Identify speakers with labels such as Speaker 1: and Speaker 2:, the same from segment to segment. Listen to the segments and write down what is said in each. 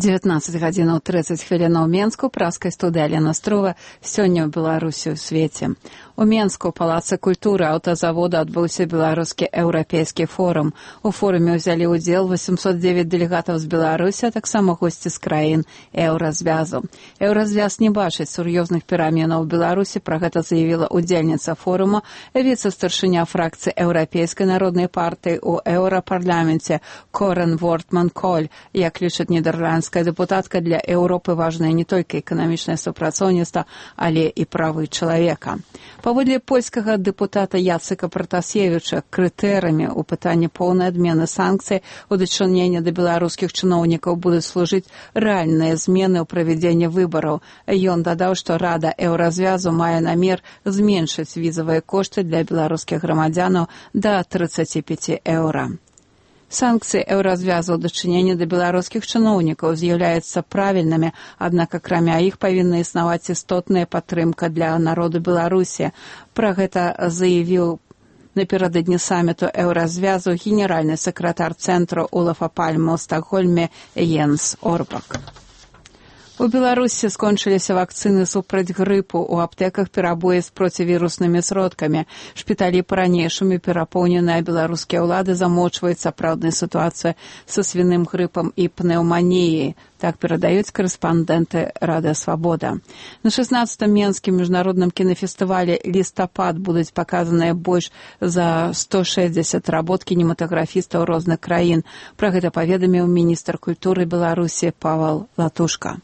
Speaker 1: 19 гадзінаў 30 хвілінаў Менску, праскай студыі Алена Струва, сёння ў Беларусі ў свеце. У Менску, у Палацы культуры аўтазавода адбыўся беларускі еўрапейскі форум. У форуме ўзялі ўдзел 809 дэлегатаў з Беларусі, а таксама госці з краін еўразвязу. Еўразвяз не бачыць сур'ёзных пераменаў у Беларусі, пра гэта заявіла удзельніца форума, віцэ-старшыня фракцыі Еўрапейскай народнай партыі ў еўрапарламенце Корен Вортман-Коль, як лічыць нідерландская депутатка, для Еўропы важнае не толькі эканамічнае супрацоўніцтва, але і правы чалавека. Паводле польскага депутата Яцыка Пратасевіча, крытэрамі ў пытанні поўнай адмены санкцый у дачыненні да беларускіх чыноўнікаў будуць служыць рэальныя змены ў правядзенні выбараў. Ён дадаў, што Рада еўразвязу мае намер зменшыць візавыя кошты для беларускіх грамадзянаў да 35 еўра. Санкцыі еўразвязу ў дачыненні да беларускіх чыноўнікаў з'яўляюцца правільнымі, аднак акрамя іх павінна існаваць істотная падтрымка для народу Беларусі. Пра гэта заявіў напярэдадні саміту еўразвязу генеральны сакратар цэнтру Олафа Пальме ў Стакгольме Йенс Орбак. У Беларусі скончыліся вакцыны супраць грыпу, у аптэках перабоі з процівіруснымі сродкамі. Шпіталі па-ранейшаму перапоўненыя, беларускія ўлады замочваюць сапраўдную сітуацыю са свіным грыпам і пнеўманіяй. Так перадаюць корэспандэнты Радыё Свабода. На 16-м Менскім міжнародным кінафестывалі «Лістапад» будуць паказаныя больш за 160 работ кінематаграфістаў розных краін. Пра гэта паведаміў міністр культуры Беларусі Павел Латушка.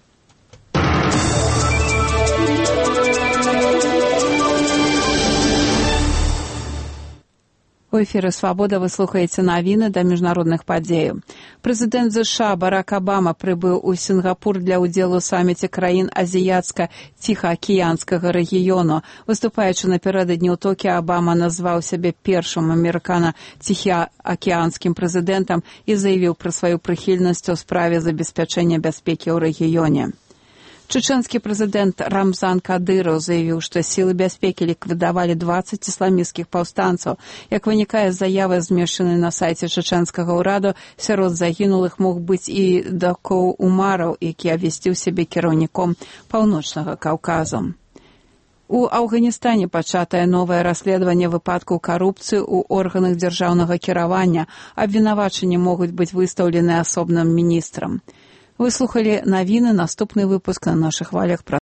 Speaker 1: У эфіры «Свабода» вы слухаеце навіны да міжнародных падзеяў. Прэзідэнт ЗША Барак Абама прыбыў у Сінгапур для ўдзелу ў саміце краін азіяцка-ціхаакіянскага рэгіёну. Выступаючы напярэдадні ў Токіа, Абама назваў сябе першым амерыкана-ціхаакіянскім прэзідэнтам і заявіў пра сваю прыхільнасць у справе забеспячэння бяспекі ў рэгіёне. Чечэнскі прэзідэнт Рамзан Кадыров заявіў, што сілы бяспекі ліквідавалі 20 ісламісцкіх паўстанцаў. Як вынікае з заявы, змешчанай на сайце чечэнскага ўраду, сярод загінулых мог быць і Дакоў Умараў, які абвясціў сябе кіраўніком Паўночнага Каўказу. У Афганістане пачатае новае расследаванне выпадкаў карупцыі ў органах дзяржаўнага кіравання. Абвінавачанні могуць быць выстаўлены асобным міністрам. Вы слухалі навіны, наступны выпуск на нашых хвалях